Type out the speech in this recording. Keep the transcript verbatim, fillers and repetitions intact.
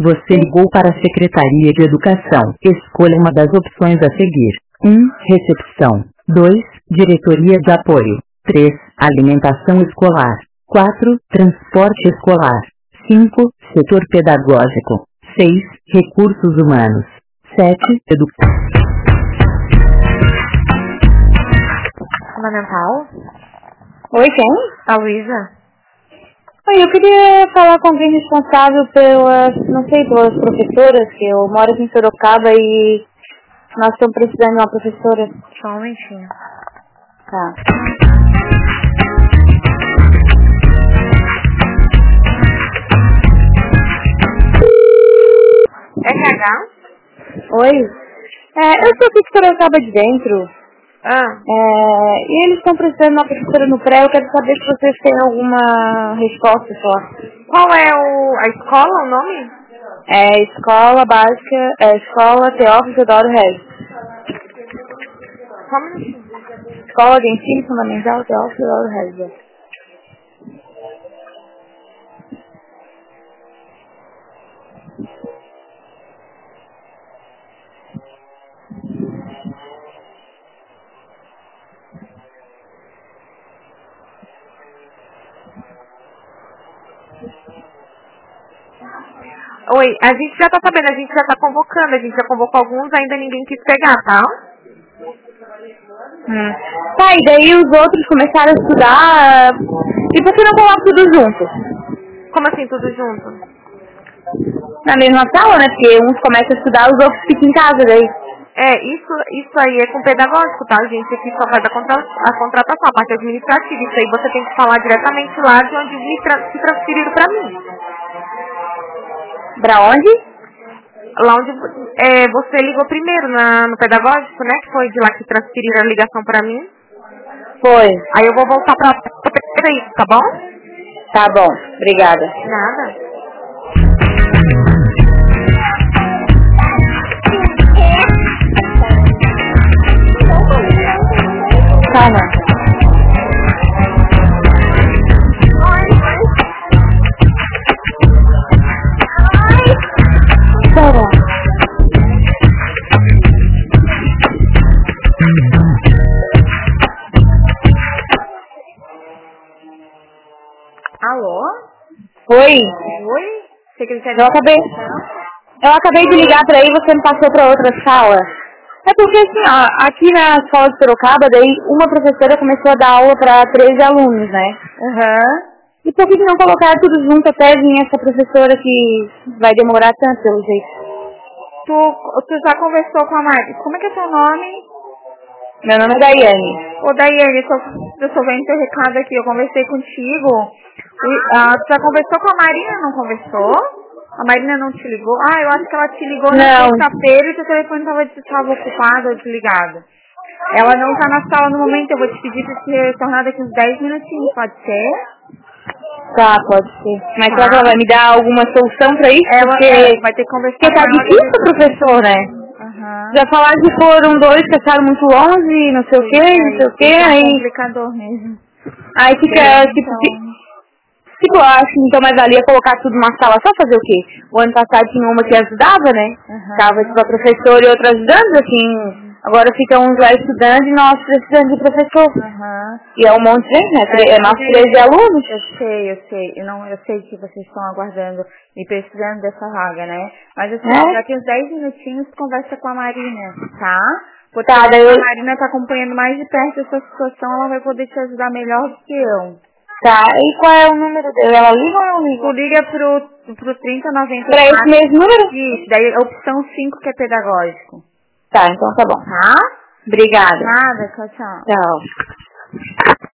Você ligou para a Secretaria de Educação. Escolha uma das opções a seguir. um. Recepção. dois. Diretoria de Apoio. três. Alimentação escolar. quatro. Transporte escolar. cinco. Setor pedagógico. seis. Recursos humanos. sete. Educação. Fundamental? Oi, quem? A Luísa? Oi, eu queria falar com alguém responsável pelas, não sei, pelas professoras, que eu moro aqui em Sorocaba e nós estamos precisando de uma professora. Só um momentinho. Tá. R H? Oi? É, eu sou aqui de Sorocaba de dentro. Ah. É, e eles estão precisando de uma professora no pré, eu quero saber se vocês têm alguma resposta só. Qual é o, a escola, o nome? É Escola Básica, é Escola Teófilo Teodoro Regis. Só um minutinho. Escola de Ensino Fundamental Teófilo Teodoro Regis. Oi, a gente já tá sabendo, a gente já tá convocando, a gente já convocou alguns, ainda ninguém quis pegar, tá? Hum. Tá, e daí os outros começaram a estudar. E por que não coloca tudo junto? Como assim, tudo junto? Na mesma sala, né? Porque uns começam a estudar, os outros ficam em casa daí. É, isso, isso aí é com pedagógico, tá? A gente aqui só faz a, contra, a contratação, a parte administrativa. Isso aí você tem que falar diretamente lá de onde me tra se transferiram pra mim. Pra onde? Lá onde é, você ligou primeiro, na, no pedagógico, né? Que foi de lá que transferiram a ligação pra mim. Foi. Aí eu vou voltar pra, pra isso, tá bom? Tá bom, obrigada. Nada. Calma. Pera. Alô? Oi? Oi? Secretária Eu acabei, eu acabei de ligar pra aí e você me passou pra outra sala. É porque assim, ó, aqui na escola de Sorocaba, daí uma professora começou a dar aula pra treze alunos, né? Aham. E por que não colocar tudo junto até vir essa professora que vai demorar tanto, pelo jeito? Tu, tu já conversou com a Mari? Como é que é seu nome? Meu nome é Daiane. Ô Daiane, eu tô, eu tô vendo teu recado aqui, eu conversei contigo. E, ah, tu já conversou com a Marina, não conversou? A Marina não te ligou? Ah, eu acho que ela te ligou na Não. sexta-feira e teu telefone tava, tava ocupado ou desligado. Ela não tá na sala no momento, eu vou te pedir pra te retornar daqui uns dez minutinhos, pode ser? Tá, pode ser. Mas Tá. será que ela vai me dar alguma solução pra isso? Ela, Porque, ela vai ter que conversar porque tá com ela. difícil, professor, né? Aham. Já falaram que foram dois que acharam muito longe, não sei o que, não sei o que, É aí, complicador mesmo. aí fica, Então, tipo, fi- tipo, eu acho que então mais valia colocar tudo numa sala só fazer o quê? O ano passado tinha uma que ajudava, né? Aham. Tava, tipo, a professora e outra ajudando, assim, agora ficam uns lá estudando e nós precisando de professor. Aham. E é um monte de gente, né? Tre- É nós treze alunos. Eu sei, eu sei. Eu, não, eu sei que vocês estão aguardando e precisando dessa vaga, né? Mas assim, É? daqui uns dez minutinhos conversa com a Marina, tá? Porque Tá, daí eu... a Marina tá acompanhando mais de perto essa situação, ela vai poder te ajudar melhor do que eu. Tá, e qual é o número dele? Ela liga ou não Tu liga? liga pro, pro trinta noventa Pra esse mesmo número? Isso, daí a opção cinco que é pedagógico. Tá, então tá bom. Tá? Obrigada. Nada, tchau, tchau. Tchau.